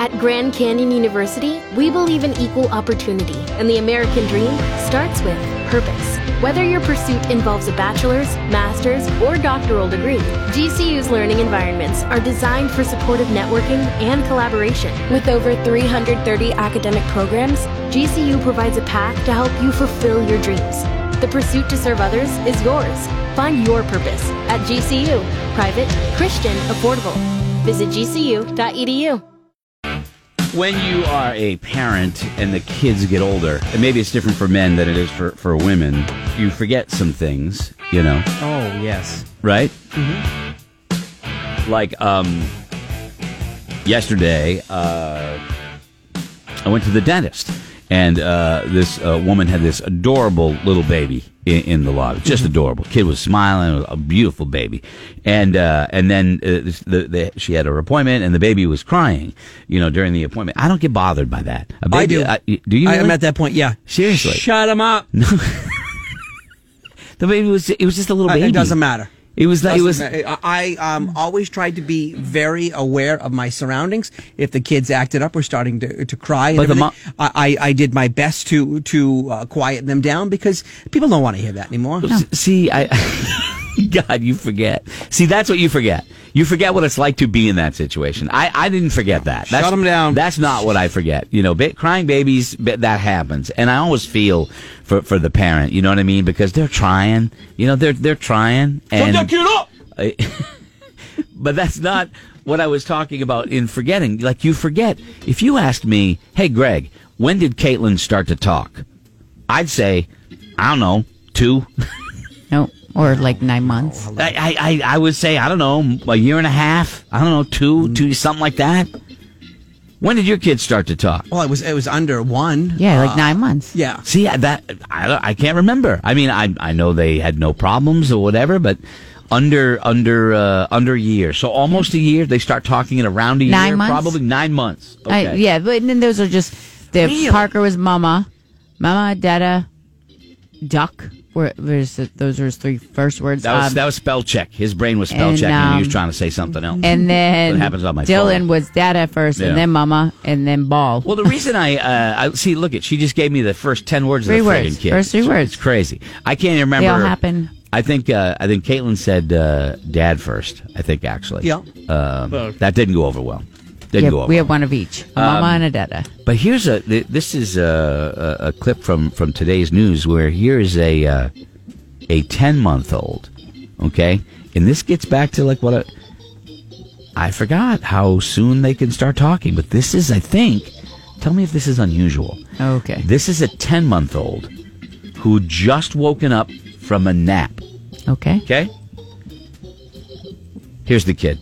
At Grand Canyon University, we believe in equal opportunity, and the American dream starts with purpose. Whether your pursuit involves a bachelor's, master's, or doctoral degree, GCU's learning environments are designed for supportive networking and collaboration. With over 330 academic programs, GCU provides a path to help you fulfill your dreams. The pursuit to serve others is yours. Find your purpose at GCU. Private, Christian, affordable. Visit gcu.edu. When you are a parent and the kids get older, and maybe it's different for men than it is for women, you forget some things, you know. Oh, yes. Right? Mm-hmm. Like, yesterday, I went to the dentist, and this woman had this adorable little baby in the lobby. Just adorable. Kid was smiling, a beautiful baby. And then she had her appointment, and the baby was crying, you know, during the appointment. I don't get bothered by that. A baby, I do. Do you? I'm really? at that point, yeah. Seriously. Shut him up. No. The baby was just a little baby. It doesn't matter. It was like, I always tried to be very aware of my surroundings. If the kids acted up or starting to cry, and everything, I did my best to quiet them down, because people don't want to hear that anymore. No. See, God, you forget. See, that's what you forget. You forget what it's like to be in that situation. I didn't forget that. Shut them down. That's not what I forget. You know, crying babies, that happens. And I always feel for the parent, you know what I mean? Because they're trying. You know, they're trying. And, shut that kid up! But that's not what I was talking about in forgetting. Like, you forget. If you asked me, hey, Greg, when did Caitlin start to talk? I'd say, I don't know, 2. No. Or like 9 months. I would say, I don't know, a year and a half. I don't know, 2, something like that. When did your kids start to talk? Well, it was under 1. Yeah, like 9 months. Yeah. See, I can't remember. I mean, I know they had no problems or whatever, but under a year. So almost a year. They start talking in around a 9 year. months? Probably 9 months. Okay. Yeah, but then those are just Really? Parker was mama, dada, duck. Those are his 3 first words. That was spell check. His brain was spell checking, and he was trying to say something else. And then that happens on my Dylan phone. was dada first, and then mama, and then ball. Well, the reason I see, look at, she just gave me the first 10 words of the friggin' kid. First 3 words. It's crazy. I can't remember. They all happen. I think Caitlin said dad first. I think actually. Yeah. That didn't go over well. Didn't go over. We have one of each, a mama and a dada. But here's this is a clip from today's news where here is a 10-month-old, okay? And this gets back to like I forgot how soon they can start talking, but this is, I think, tell me if this is unusual. Okay. This is a 10-month-old who just woken up from a nap. Okay. Okay? Here's the kid.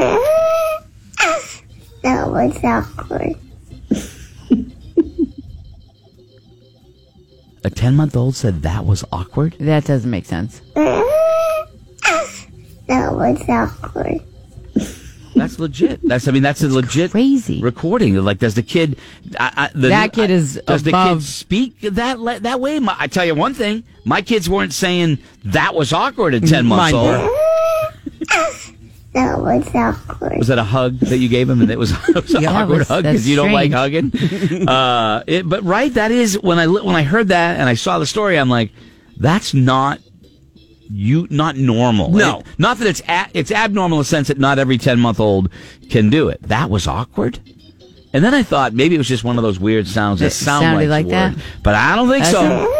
That was awkward. A 10-month-old said that was awkward? That doesn't make sense. That was awkward. That's legit. That's a legit crazy recording. Like, does the kid? That kid is does above. The kid speak that way? I tell you one thing: my kids weren't saying that was awkward at 10 months old. That was awkward. Was that a hug that you gave him? And it was an awkward hug because you don't like hugging. But right, that is when I heard that and I saw the story, I'm like, that's not normal. No, not that it's abnormal in the sense that not every 10-month-old can do it. That was awkward. And then I thought maybe it was just one of those weird sounds that sounded like that. But I don't think so.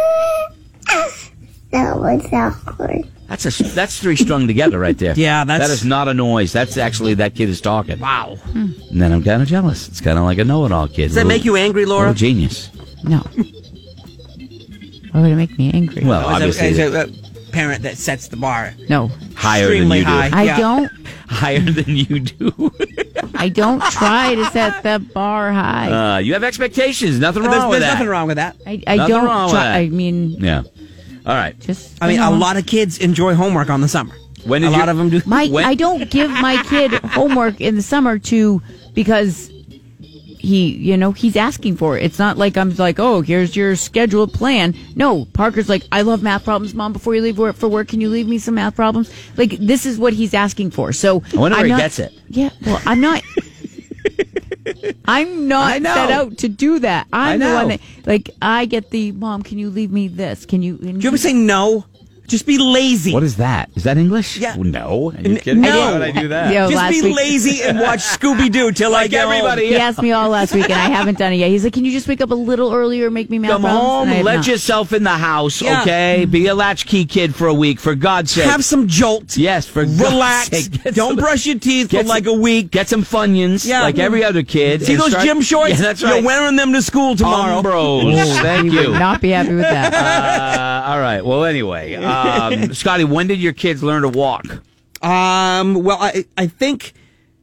That was awkward. That's 3 strung together right there. Yeah, that is not a noise. That's actually that kid is talking. Wow. And then I'm kind of jealous. It's kind of like a know-it-all kid. Does that make you angry, Laura? Little genius. No. Why would it make me angry? Well, obviously, as a parent that sets the bar no higher than you do. I don't. Higher than you do. I don't try to set the bar high. You have expectations. Nothing wrong with that. There's nothing wrong with that. I don't try. I mean, yeah. All right. A lot of kids enjoy homework on the summer. A lot of them do. I don't give my kid homework in the summer because he's asking for it. It's not like I'm like, oh, here's your scheduled plan. No, Parker's like, I love math problems, Mom. Before you leave for work, can you leave me some math problems? Like, this is what he's asking for. So I wonder where he gets it. Yeah, well, I'm not. I'm not know. set out to do that. I'm I the one know. that, like, I get the, Mom, can you leave me this? Can you? Do you ever say no? Just be lazy. What is that? Is that English? Yeah. No. Are you kidding? No. Why would I do that? Yeah. Just last be week- lazy and watch Scooby-Doo till I Like get everybody. home. He asked me all last week, and I haven't done it yet. He's like, can you just wake up a little earlier, make me Come malfunctions? home, And I have let not. yourself in the house, Yeah. okay? Be a latchkey kid for a week, for God's sake. Have some jolt. Yes, for Relax. God's sake. Get Don't some- brush your teeth for get like some- a week. Get some Funyuns, Yeah. like every other kid. See and those start- gym shorts? Yeah, that's right. You're wearing them to school tomorrow. Umbros. Thank He would you. not be happy with that. All right. Well, anyway, Scotty, when did your kids learn to walk? Well, I think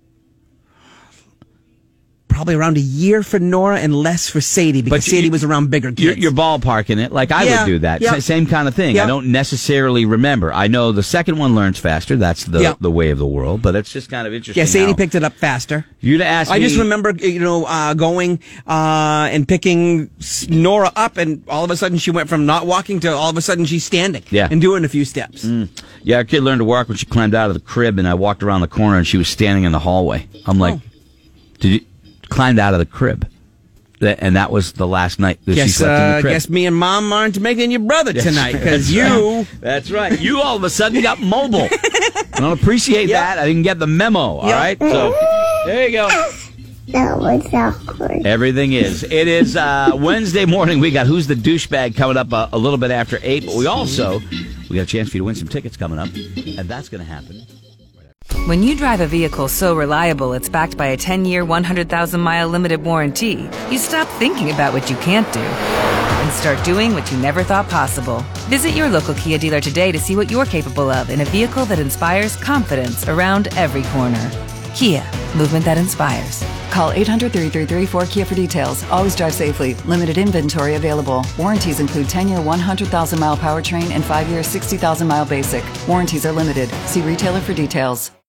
probably around a year for Nora and less for Sadie because Sadie was around bigger kids. You're ballparking it. Like I Yeah, would do that. yeah. Same kind of thing. Yeah. I don't necessarily remember. I know the second one learns faster. That's Yeah. the way of the world. But it's just kind of interesting. Yeah, Sadie how- picked it up faster. You'd ask me. I just remember, going and picking Nora up, and all of a sudden she went from not walking to all of a sudden she's standing Yeah. and doing a few steps. Yeah, our kid learned to walk when she climbed out of the crib, and I walked around the corner, and she was standing in the hallway. I'm like, did you climbed out of the crib? And that was the last night that she slept in the crib. Guess me and Mom aren't making you brother tonight because you. That's right. You all of a sudden got mobile. I don't appreciate Yeah. that. I didn't get the memo. All Yeah. right. So there you go. That was awkward. Everything is. It is Wednesday morning. We got Who's the Douchebag coming up a little bit after 8. But we got a chance for you to win some tickets coming up. And that's going to happen. When you drive a vehicle so reliable it's backed by a 10-year, 100,000-mile limited warranty, you stop thinking about what you can't do and start doing what you never thought possible. Visit your local Kia dealer today to see what you're capable of in a vehicle that inspires confidence around every corner. Kia, movement that inspires. Call 800-333-4KIA for details. Always drive safely. Limited inventory available. Warranties include 10-year 100,000-mile powertrain and 5-year 60,000-mile basic. Warranties are limited. See retailer for details.